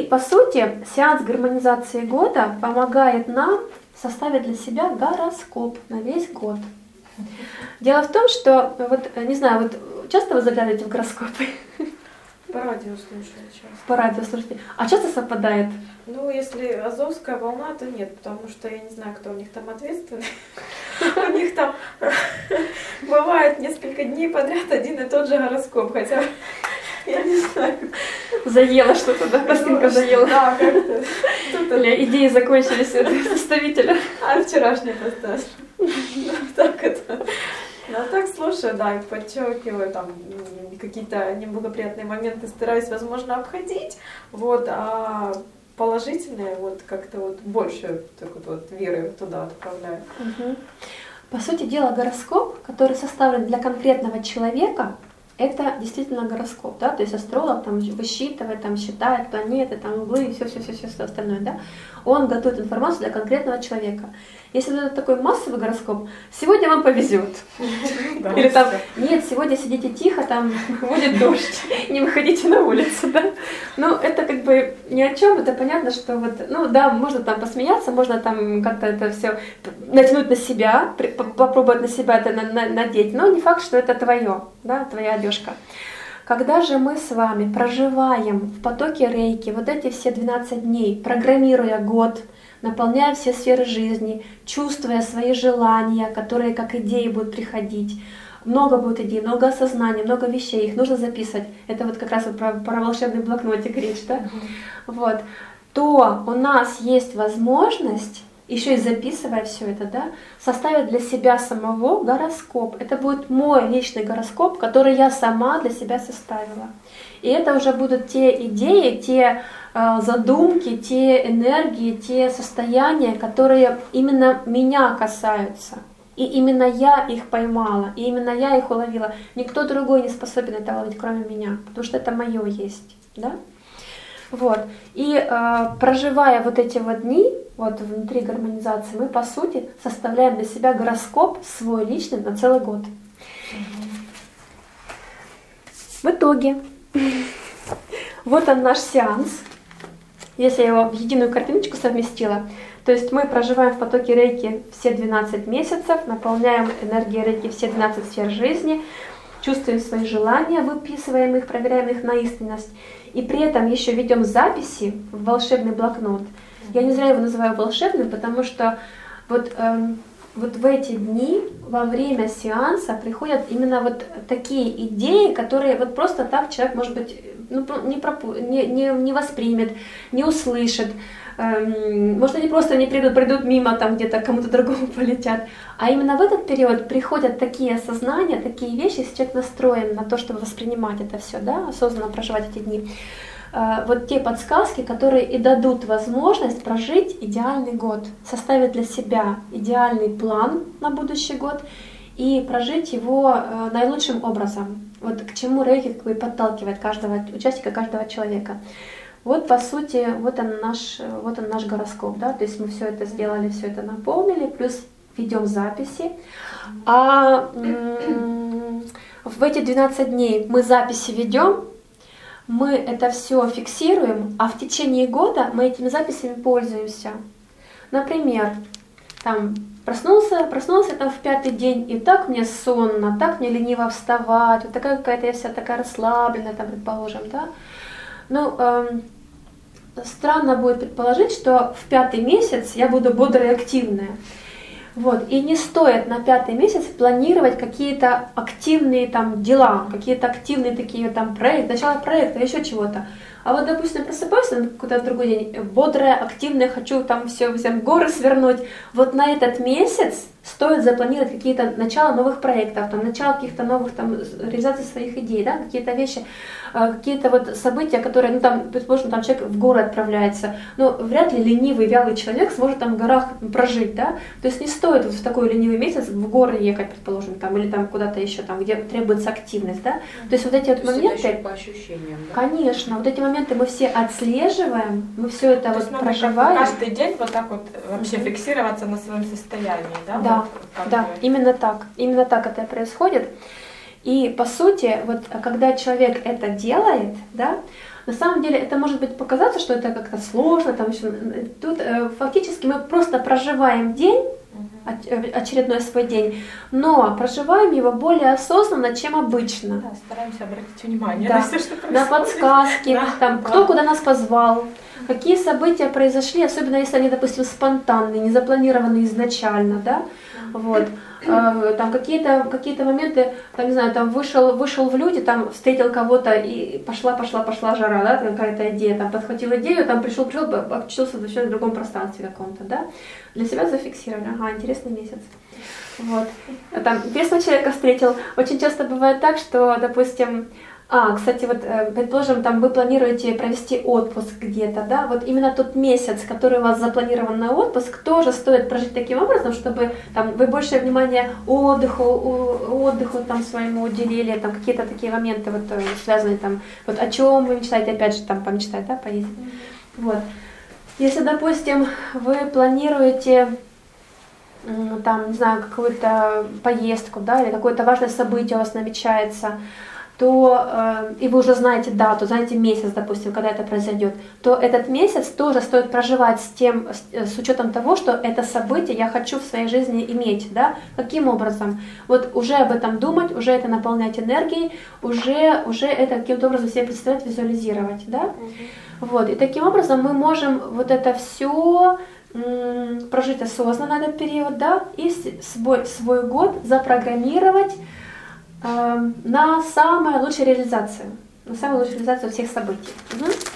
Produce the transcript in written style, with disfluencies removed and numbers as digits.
по сути, сеанс гармонизации года помогает нам составить для себя гороскоп на весь год. Дело в том, что, вот, не знаю, вот часто вы заглядываете в гороскопы? По радио слушаю часто. По радио слушайте. А часто совпадает? Ну, если Азовская волна, то нет, потому что я не знаю, кто у них там ответственный. У них там бывает несколько дней подряд один и тот же гороскоп, хотя я не знаю. Заело что-то, да? Пластинка заела. Да, как-то. Или идеи закончились у составителя. А вчерашний поставил. Так это. Ну, а так слушаю, да, и подчеркиваю там какие-то неблагоприятные моменты, стараюсь, возможно, обходить, вот, а положительные вот как-то вот больше так вот веры туда отправляю. Угу. По сути дела, гороскоп, который составлен для конкретного человека, это действительно гороскоп, да, то есть астролог там высчитывает, там считает планеты, там углы и все остальное, да, он готовит информацию для конкретного человека. Если это такой массовый гороскоп, сегодня вам повезет. Или там, нет, сегодня сидите тихо, там будет дождь, не выходите на улицу, да. Ну, это как бы ни о чем, это понятно, что вот, ну да, можно там посмеяться, можно там как-то это все натянуть на себя, попробовать на себя это надеть, но не факт, что это твое, да, твоя одежка. Когда же мы с вами проживаем в потоке рейки вот эти все 12 дней, программируя год, наполняя все сферы жизни, чувствуя свои желания, которые как идеи будут приходить, много будет идей, много осознания, много вещей, их нужно записывать. Это вот как раз вот про волшебный блокнотик речь, да? Вот. То у нас есть возможность, еще и записывая все это, да, составить для себя самого гороскоп. Это будет мой личный гороскоп, который я сама для себя составила. И это уже будут те идеи, те задумки, те энергии, те состояния, которые именно меня касаются. И именно я их поймала, и именно я их уловила. Никто другой не способен это ловить, кроме меня, потому что это мое есть. Да? Вот. И проживая вот эти вот дни, вот внутри гармонизации, мы по сути составляем для себя гороскоп свой личный на целый год. В итоге, вот он наш сеанс. Если я его в единую картиночку совместила, то есть мы проживаем в потоке рейки все 12 месяцев, наполняем энергией рейки все 12 сфер жизни, чувствуем свои желания, выписываем их, проверяем их на истинность. И при этом еще ведем записи в волшебный блокнот. Я не зря его называю волшебным, потому что вот в эти дни, во время сеанса приходят именно вот такие идеи, которые вот просто так человек, может быть, не воспримет, не услышит. Может, они просто не придут мимо, там где-то кому-то другому полетят. А именно в этот период приходят такие осознания, такие вещи, если человек настроен на то, чтобы воспринимать это все, да, осознанно проживать эти дни. Вот те подсказки, которые и дадут возможность прожить идеальный год, составить для себя идеальный план на будущий год и прожить его наилучшим образом. Вот к чему рейки как бы подталкивает каждого участника, каждого человека. Вот по сути, вот он наш гороскоп, да, то есть мы все это сделали, все это наполнили, плюс ведем записи. А в эти 12 дней мы записи ведем, мы это все фиксируем, а в течение года мы этими записями пользуемся. Например, там проснулся там в 5-й день, и так мне сонно, так мне лениво вставать, вот такая какая-то я вся такая расслабленная, там, предположим, да. Ну, странно будет предположить, что в 5-й месяц я буду бодрая и активная. Вот. И не стоит на 5-й месяц планировать какие-то активные там дела, какие-то активные такие там проекты, начало проекта, еще чего-то. А вот, допустим, просыпаюсь на какой-то другой день, бодрая, активная, хочу там все горы свернуть. Вот на этот месяц стоит запланировать какие-то начало новых проектов, там, начало каких-то новых там реализаций своих идей, да, какие-то вещи, какие-то вот события, которые, ну там, предположим, там человек в горы отправляется, но вряд ли ленивый, вялый человек сможет там в горах прожить, да, то есть не стоит вот в такой ленивый месяц в горы ехать, предположим, там, или там куда-то еще, там, где требуется активность, да, то есть вот эти вот моменты, это еще по ощущениям, да? Конечно, вот эти моменты мы все отслеживаем, мы все это вот проживаем. Каждый день вот так вот вообще фиксироваться на своем состоянии, да? Да, вот, да, именно так это происходит. И по сути, вот когда человек это делает, да, На самом деле это может быть показаться, что это как-то сложно, там еще, тут фактически мы просто проживаем день, очередной свой день, но проживаем его более осознанно, чем обычно. Да, стараемся обратить внимание да. на все, что происходит. На подсказки, да, там, да. кто куда нас позвал, какие события произошли, особенно если они, допустим, спонтанные, не запланированные изначально, да, вот. Там какие-то моменты, там, не знаю, там вышел в люди, там встретил кого-то и пошла жара, да, какая-то идея, там подхватил идею, там пришел, очутился в другом пространстве каком-то, да, для себя зафиксировали, ага, интересный месяц. Вот. Там интересного человека встретил. Очень часто бывает так, что, допустим, кстати, вот, предположим, там вы планируете провести отпуск где-то, да, вот именно тот месяц, который у вас запланирован на отпуск, тоже стоит прожить таким образом, чтобы там вы больше внимания отдыху там своему уделили, там какие-то такие моменты вот связанные там, вот о чем вы мечтаете, опять же, там помечтать, да, поездить. Вот. Если, допустим, вы планируете там, не знаю, какую-то поездку, да, или какое-то важное событие у вас намечается, то, и вы уже знаете дату, знаете месяц, допустим, когда это произойдет, то этот месяц тоже стоит проживать с учетом того, что это событие я хочу в своей жизни иметь, да, каким образом? Вот уже об этом думать, уже это наполнять энергией, уже это каким-то образом себе представлять, визуализировать, да, вот, и таким образом мы можем вот это все прожить осознанно этот период, да, и свой год запрограммировать на самую лучшую реализацию всех событий. Угу.